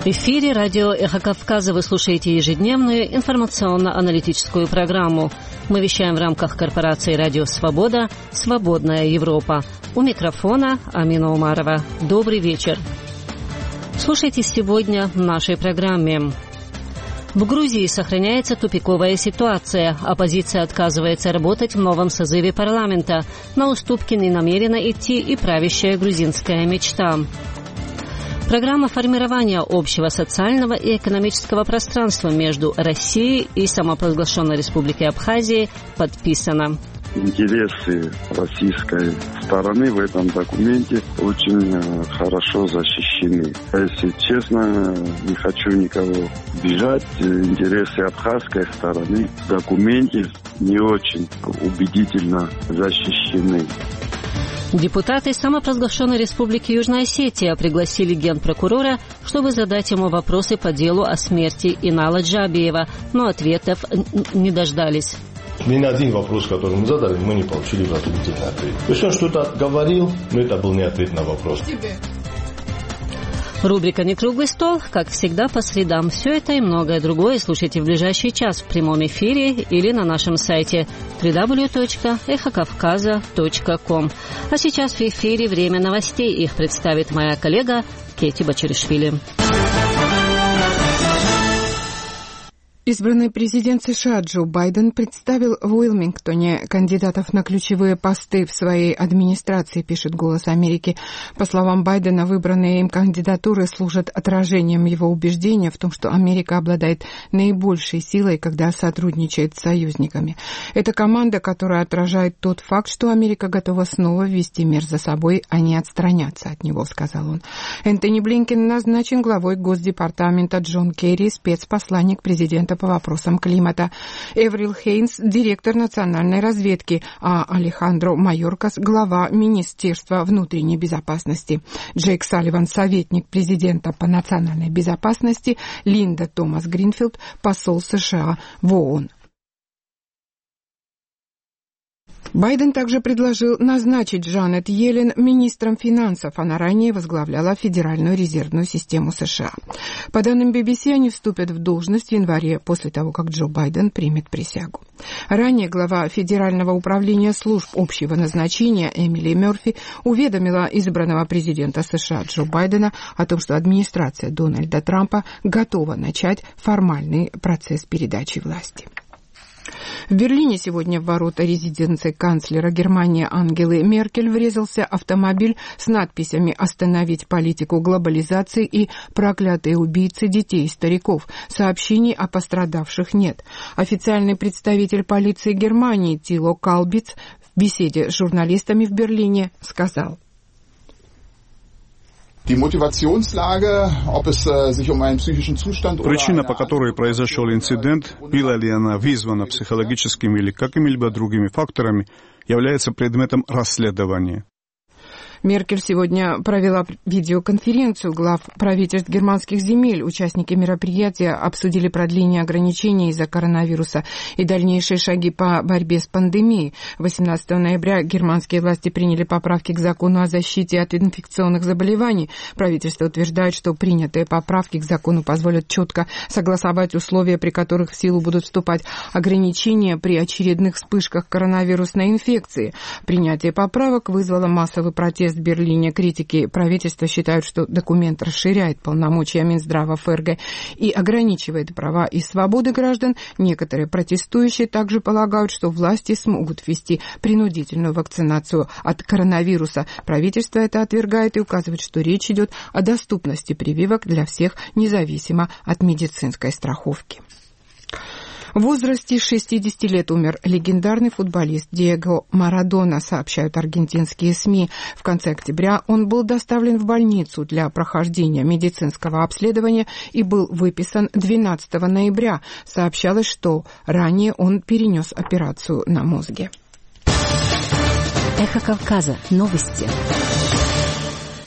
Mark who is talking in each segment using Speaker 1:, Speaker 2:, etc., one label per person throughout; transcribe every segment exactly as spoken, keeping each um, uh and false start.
Speaker 1: В эфире радио «Эхо Кавказа» вы слушаете ежедневную информационно-аналитическую программу. Мы вещаем в рамках корпорации «Радио Свобода» «Свободная Европа». У микрофона Амина Умарова. Добрый вечер. Слушайте сегодня в нашей программе. В Грузии сохраняется тупиковая ситуация. Оппозиция отказывается работать в новом созыве парламента. На уступки не намерена идти и правящая грузинская мечта. Программа формирования общего социального и экономического пространства между Россией и самопровозглашенной Республикой Абхазия подписана.
Speaker 2: Интересы российской стороны в этом документе очень хорошо защищены. Если честно, не хочу никого обижать. Интересы абхазской стороны в документе не очень убедительно защищены.
Speaker 1: Депутаты самопровозглашенной Республики Южная Осетия пригласили генпрокурора, чтобы задать ему вопросы по делу о смерти Инала Джабиева, но ответов не дождались.
Speaker 3: Ни на один вопрос, который мы задали, мы не получили вразумительный ответ. Если он что-то говорил, но это был не ответ на вопрос.
Speaker 1: Рубрика «Не круглый стол», как всегда, по средам. Все это и многое другое слушайте в ближайший час в прямом эфире или на нашем сайте дабл ю дабл ю дабл ю точка эхо кавказа точка ком. А сейчас в эфире время новостей. Их представит моя коллега Кети Бачаришвили.
Speaker 4: Избранный президент США Джо Байден представил в Уилмингтоне кандидатов на ключевые посты в своей администрации, пишет «Голос Америки». По словам Байдена, выбранные им кандидатуры служат отражением его убеждения в том, что Америка обладает наибольшей силой, когда сотрудничает с союзниками. Это команда, которая отражает тот факт, что Америка готова снова ввести мир за собой, а не отстраняться от него, сказал он. Энтони Блинкен назначен главой Госдепартамента, Джон Керри — спецпосланник президента по вопросам климата. Эврил Хейнс — директор национальной разведки, а Алехандро Майоркас — глава Министерства внутренней безопасности. Джейк Салливан — советник президента по национальной безопасности, Линда Томас Гринфилд — посол США в ООН. Байден также предложил назначить Джанет Йеллен министром финансов. Она ранее возглавляла Федеральную резервную систему США. По данным би би си, они вступят в должность в январе, после того, как Джо Байден примет присягу. Ранее глава Федерального управления служб общего назначения Эмили Мерфи уведомила избранного президента США Джо Байдена о том, что администрация Дональда Трампа готова начать формальный процесс передачи власти. В Берлине сегодня в ворота резиденции канцлера Германии Ангелы Меркель врезался автомобиль с надписями «Остановить политику глобализации» и «Проклятые убийцы детей и стариков». Сообщений о пострадавших нет. Официальный представитель полиции Германии Тило Калбиц в беседе с журналистами в Берлине сказал:
Speaker 5: Причина, по которой произошел инцидент, была ли она вызвана психологическими или какими-либо другими факторами, является предметом расследования.
Speaker 4: Меркель сегодня провела видеоконференцию глав правительств германских земель. Участники мероприятия обсудили продление ограничений из-за коронавируса и дальнейшие шаги по борьбе с пандемией. восемнадцатого ноября германские власти приняли поправки к закону о защите от инфекционных заболеваний. Правительство утверждает, что принятые поправки к закону позволят четко согласовать условия, при которых в силу будут вступать ограничения при очередных вспышках коронавирусной инфекции. Принятие поправок вызвало массовый протест в Берлине. Критики правительства считают, что документ расширяет полномочия Минздрава ФРГ и ограничивает права и свободы граждан. Некоторые протестующие также полагают, что власти смогут ввести принудительную вакцинацию от коронавируса. Правительство это отвергает и указывает, что речь идет о доступности прививок для всех, независимо от медицинской страховки. В возрасте шестидесяти лет умер легендарный футболист Диего Марадона, сообщают аргентинские СМИ. В конце октября он был доставлен в больницу для прохождения медицинского обследования и был выписан двенадцатого ноября. Сообщалось, что ранее он перенес операцию на мозге.
Speaker 1: Эхо Кавказа. Новости.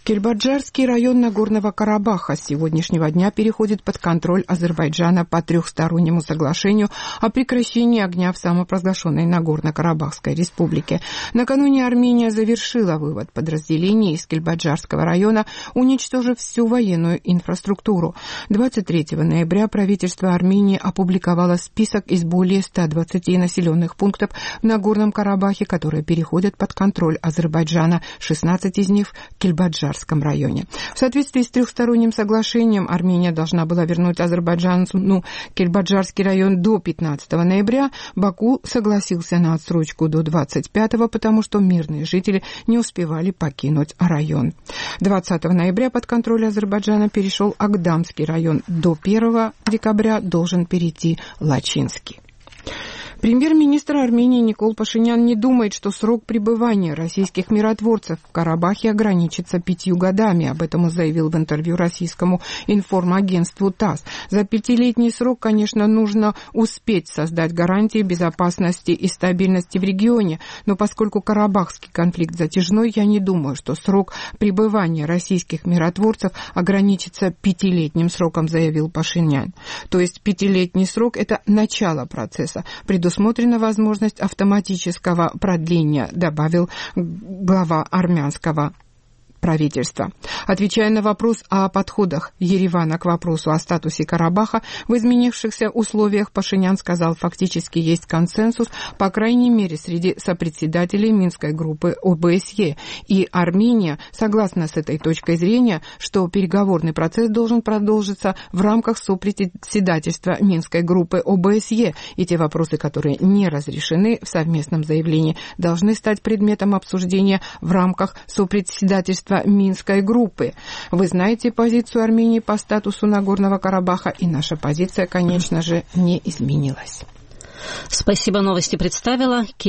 Speaker 4: Кельбаджарский район Нагорного Карабаха с сегодняшнего дня переходит под контроль Азербайджана по трехстороннему соглашению о прекращении огня в самопровозглашенной Нагорно-Карабахской республике. Накануне Армения завершила вывод подразделений из Кельбаджарского района, уничтожив всю военную инфраструктуру. двадцать третьего ноября правительство Армении опубликовало список из более ста двадцати населенных пунктов в Нагорном Карабахе, которые переходят под контроль Азербайджана, шестнадцать из них в Кельбаджар районе. В соответствии с трехсторонним соглашением Армения должна была вернуть Азербайджану ну, Кельбаджарский район до пятнадцатого ноября. Баку согласился на отсрочку до двадцать пятого, потому что мирные жители не успевали покинуть район. двадцатого ноября под контроль Азербайджана перешел Агдамский район. До первого декабря должен перейти Лачинский. Премьер-министр Армении Никол Пашинян не думает, что срок пребывания российских миротворцев в Карабахе ограничится пятью годами. Об этом он заявил в интервью российскому информагентству ТАСС. За пятилетний срок, конечно, нужно успеть создать гарантии безопасности и стабильности в регионе, но поскольку карабахский конфликт затяжной, я не думаю, что срок пребывания российских миротворцев ограничится пятилетним сроком, заявил Пашинян. То есть пятилетний срок – это начало процесса. Предусмотрена возможность автоматического продления, добавил глава армянского правительства. Отвечая на вопрос о подходах Еревана к вопросу о статусе Карабаха в изменившихся условиях, Пашинян сказал, фактически есть консенсус, по крайней мере, среди сопредседателей Минской группы ОБСЕ. И Армения согласна с этой точкой зрения, что переговорный процесс должен продолжиться в рамках сопредседательства Минской группы ОБСЕ. И те вопросы, которые не разрешены в совместном заявлении, должны стать предметом обсуждения в рамках сопредседательства Минской группы. Вы знаете позицию Армении по статусу Нагорного Карабаха, и наша позиция, конечно же, не изменилась.
Speaker 1: Спасибо, новости представила